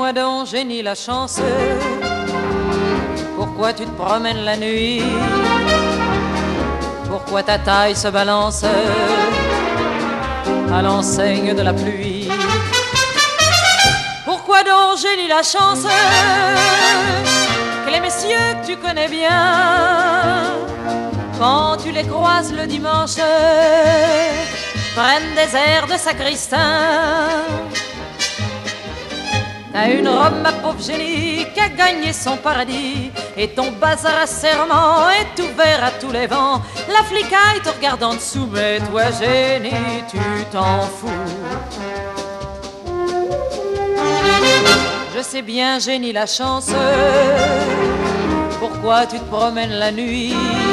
Dis-moi donc, génie, la chance, pourquoi tu te promènes la nuit? Pourquoi ta taille se balance à l'enseigne de la pluie? Pourquoi donc, génie, la chance, que les messieurs que tu connais bien, quand tu les croises le dimanche, prennent des airs de sacristain? T'as une robe, ma pauvre génie, qui a gagné son paradis, et ton bazar à serment est ouvert à tous les vents. La flicaille te regarde en dessous, mais toi, génie, tu t'en fous. Je sais bien, génie, la chance, pourquoi tu te promènes la nuit,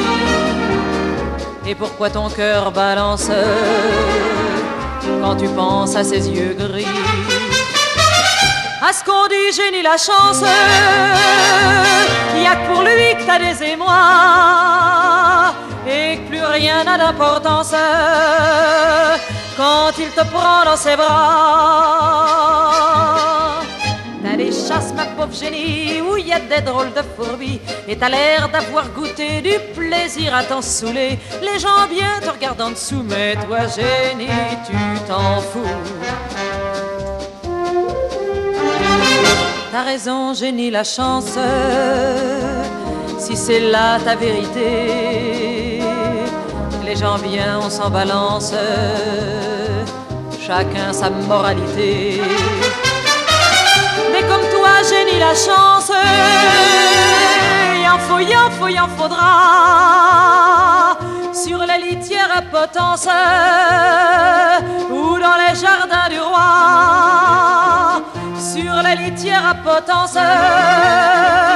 et pourquoi ton cœur balance quand tu penses à ses yeux gris. À ce qu'on dit, génie, la chance, y'a que pour lui que t'as des émois, et que plus rien n'a d'importance quand il te prend dans ses bras. T'as des chasses, ma pauvre génie, où y a des drôles de fourmis, et t'as l'air d'avoir goûté du plaisir à t'en saouler. Les gens bien te regardent en dessous, mais toi, génie, tu t'en fous. T'as raison, génie, la chance, si c'est là ta vérité. Les gens bien, on s'en balance, chacun sa moralité. Mais comme toi, génie, la chance, il en faudra sur la litière à Potence ou dans les jardins du roi. Sur la litière à Potence